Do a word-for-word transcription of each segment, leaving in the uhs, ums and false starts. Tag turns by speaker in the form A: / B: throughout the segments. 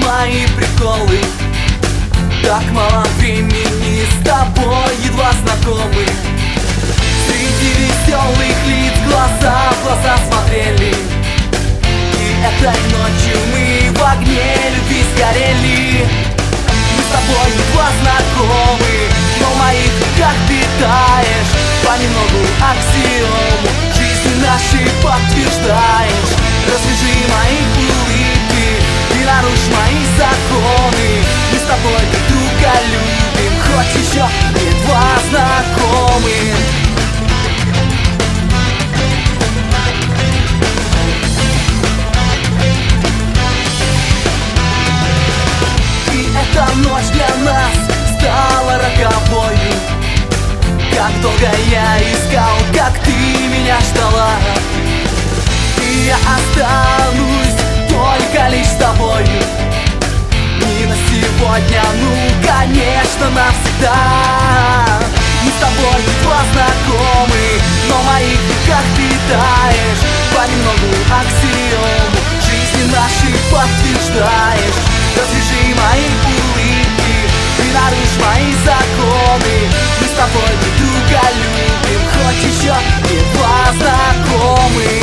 A: мои приколы. Так мало времени с тобой едва знакомы. Среди веселых лиц глаза в глаза смотрели, и этой ночью мы в огне любви сгорели. Мы с тобой едва знакомы, но в моих руках ты таешь. Понемногу аксиому жизни нашей подтверждаешь. Развяжи мои улыбки и нарушь мои законы. Мы с тобой друг друга любим, хоть еще едва знакомы. И эта ночь для нас стала роковою. Как долго я искал, как ты меня ждала. И я останусь только лишь с тобою. Не на сегодня, ну конечно навсегда. Мы с тобой едва знакомы, но в моих руках ты таешь. Понемногу аксиому жизни нашей подтверждаешь. Развяжи мои улыбки и нарушь мои законы. Мы с тобой друг друга любим, хоть еще едва знакомы.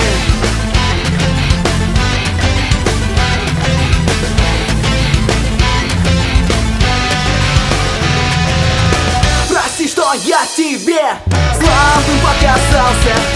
A: Прости, что я тебе слабым показался.